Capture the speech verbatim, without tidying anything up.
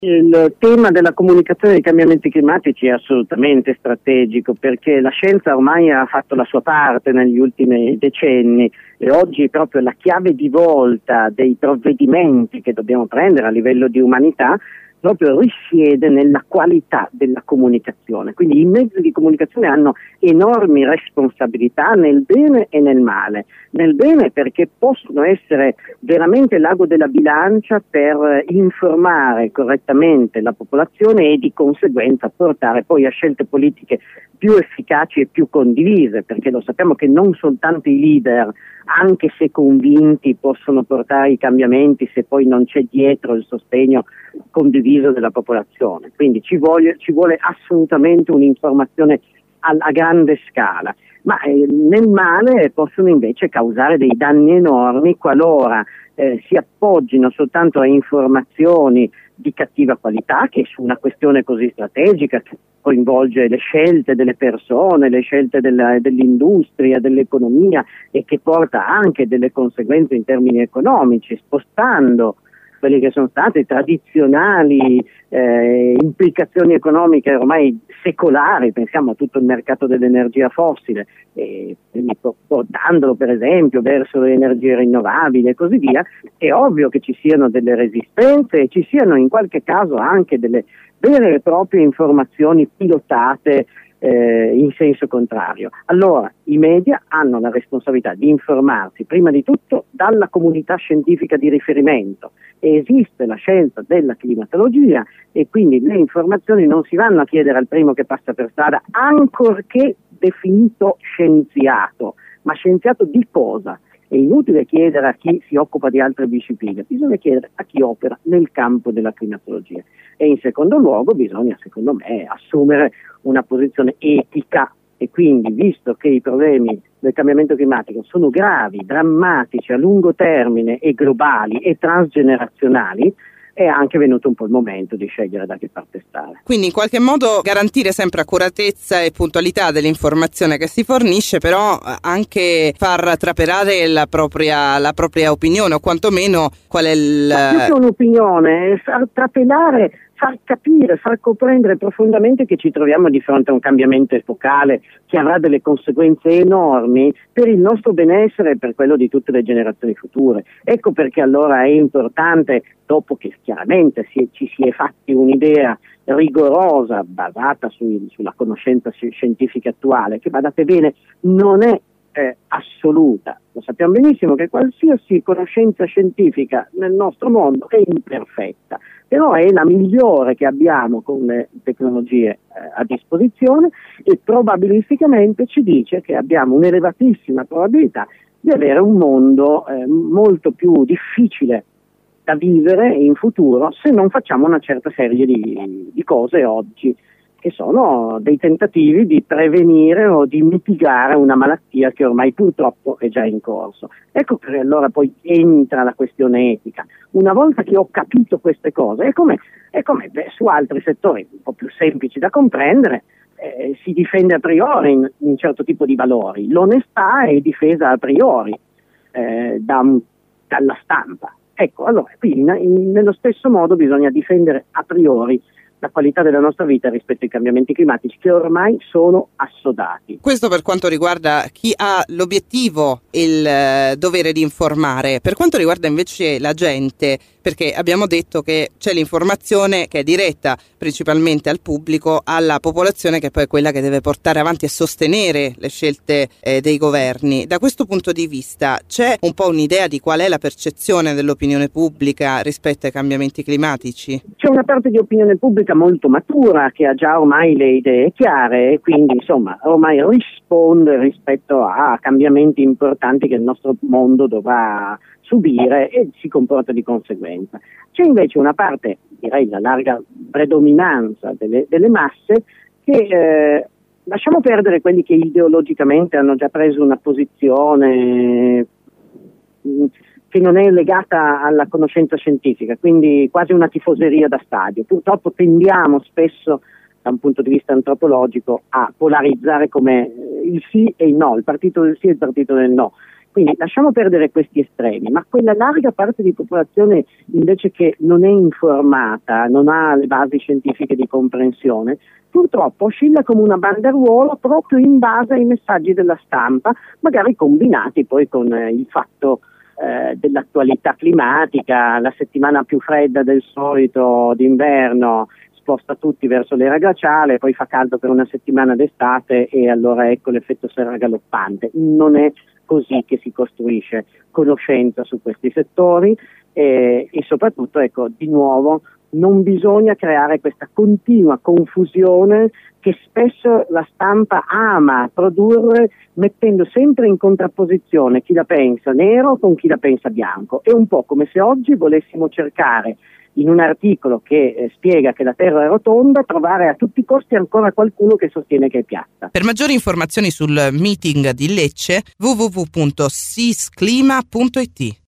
Il tema della comunicazione dei cambiamenti climatici è assolutamente strategico, perché la scienza ormai ha fatto la sua parte negli ultimi decenni e oggi proprio la chiave di volta dei provvedimenti che dobbiamo prendere a livello di umanità proprio risiede nella qualità della comunicazione. Quindi i mezzi di comunicazione hanno enormi responsabilità nel bene e nel male. Nel bene perché possono essere veramente l'ago della bilancia per informare correttamente la popolazione e di conseguenza portare poi a scelte politiche più efficaci e più condivise, perché lo sappiamo che non soltanto i leader, anche se convinti, possono portare i cambiamenti se poi non c'è dietro il sostegno condiviso della popolazione. Quindi ci vuole, ci vuole assolutamente un'informazione a, a grande scala, ma eh, nel male possono invece causare dei danni enormi qualora eh, si appoggino soltanto a informazioni di cattiva qualità, che su una questione così strategica che coinvolge le scelte delle persone, le scelte della, dell'industria, dell'economia e che porta anche delle conseguenze in termini economici, spostando quelle che sono state tradizionali eh, implicazioni economiche ormai secolari, pensiamo a tutto il mercato dell'energia fossile, e quindi portandolo per esempio verso le energie rinnovabili e così via. È ovvio che ci siano delle resistenze e ci siano in qualche caso anche delle vere e proprie informazioni pilotate Eh, in senso contrario. Allora i media hanno la responsabilità di informarsi prima di tutto dalla comunità scientifica di riferimento. Esiste la scienza della climatologia e quindi le informazioni non si vanno a chiedere al primo che passa per strada, ancorché definito scienziato. Ma scienziato di cosa? È inutile chiedere a chi si occupa di altre discipline, bisogna chiedere a chi opera nel campo della climatologia. E in secondo luogo bisogna, secondo me, assumere una posizione etica e quindi, visto che i problemi del cambiamento climatico sono gravi, drammatici, a lungo termine e globali e transgenerazionali, è anche venuto un po' il momento di scegliere da che parte stare. Quindi in qualche modo garantire sempre accuratezza e puntualità dell'informazione che si fornisce, però anche far trapelare la propria, la propria opinione, o quantomeno qual è il... Ma più che un'opinione, far trapelare, far capire, far comprendere profondamente che ci troviamo di fronte a un cambiamento epocale che avrà delle conseguenze enormi per il nostro benessere e per quello di tutte le generazioni future. Ecco perché allora è importante, dopo che chiaramente si, ci si è fatti un'idea rigorosa basata su, sulla conoscenza scientifica attuale, che badate bene non è eh, assoluta. Lo sappiamo benissimo che qualsiasi conoscenza scientifica nel nostro mondo è imperfetta, però è la migliore che abbiamo con le tecnologie eh, a disposizione e probabilisticamente ci dice che abbiamo un'elevatissima probabilità di avere un mondo eh, molto più difficile da vivere in futuro se non facciamo una certa serie di, di cose oggi, che sono dei tentativi di prevenire o di mitigare una malattia che ormai purtroppo è già in corso. Ecco che allora poi entra la questione etica. Una volta che ho capito queste cose, è come, è come beh, su altri settori un po' più semplici da comprendere, eh, si difende a priori in un certo tipo di valori. L'onestà è difesa a priori eh, da, dalla stampa. Ecco, allora, quindi in, nello stesso modo bisogna difendere a priori la qualità della nostra vita rispetto ai cambiamenti climatici che ormai sono assodati. Questo per quanto riguarda chi ha l'obiettivo e il eh, dovere di informare. Per quanto riguarda invece la gente, perché abbiamo detto che c'è l'informazione che è diretta principalmente al pubblico, alla popolazione, che poi è quella che deve portare avanti e sostenere le scelte eh, dei governi. Da questo punto di vista c'è un po' un'idea di qual è la percezione dell'opinione pubblica rispetto ai cambiamenti climatici? C'è una parte di opinione pubblica molto matura che ha già ormai le idee chiare e quindi insomma ormai risponde rispetto a cambiamenti importanti che il nostro mondo dovrà subire e si comporta di conseguenza. C'è invece una parte, direi la larga predominanza delle, delle masse che eh, lasciamo perdere quelli che ideologicamente hanno già preso una posizione mh, che non è legata alla conoscenza scientifica, quindi quasi una tifoseria da stadio. Purtroppo tendiamo spesso, da un punto di vista antropologico, a polarizzare come il sì e il no, il partito del sì e il partito del no. Quindi lasciamo perdere questi estremi, ma quella larga parte di popolazione invece che non è informata, non ha le basi scientifiche di comprensione, purtroppo oscilla come una banderuola proprio in base ai messaggi della stampa, magari combinati poi con eh, il fatto eh, dell'attualità climatica, la settimana più fredda del solito d'inverno sposta tutti verso l'era glaciale, poi fa caldo per una settimana d'estate e allora ecco l'effetto serra galoppante. Non è così che si costruisce conoscenza su questi settori eh, e soprattutto, ecco, di nuovo, non bisogna creare questa continua confusione che spesso la stampa ama produrre, mettendo sempre in contrapposizione chi la pensa nero con chi la pensa bianco. È un po' come se oggi volessimo cercare in un articolo che eh, spiega che la Terra è rotonda, trovare a tutti i costi ancora qualcuno che sostiene che è piatta. Per maggiori informazioni sul meeting di Lecce, w w w punto sisclima punto i t.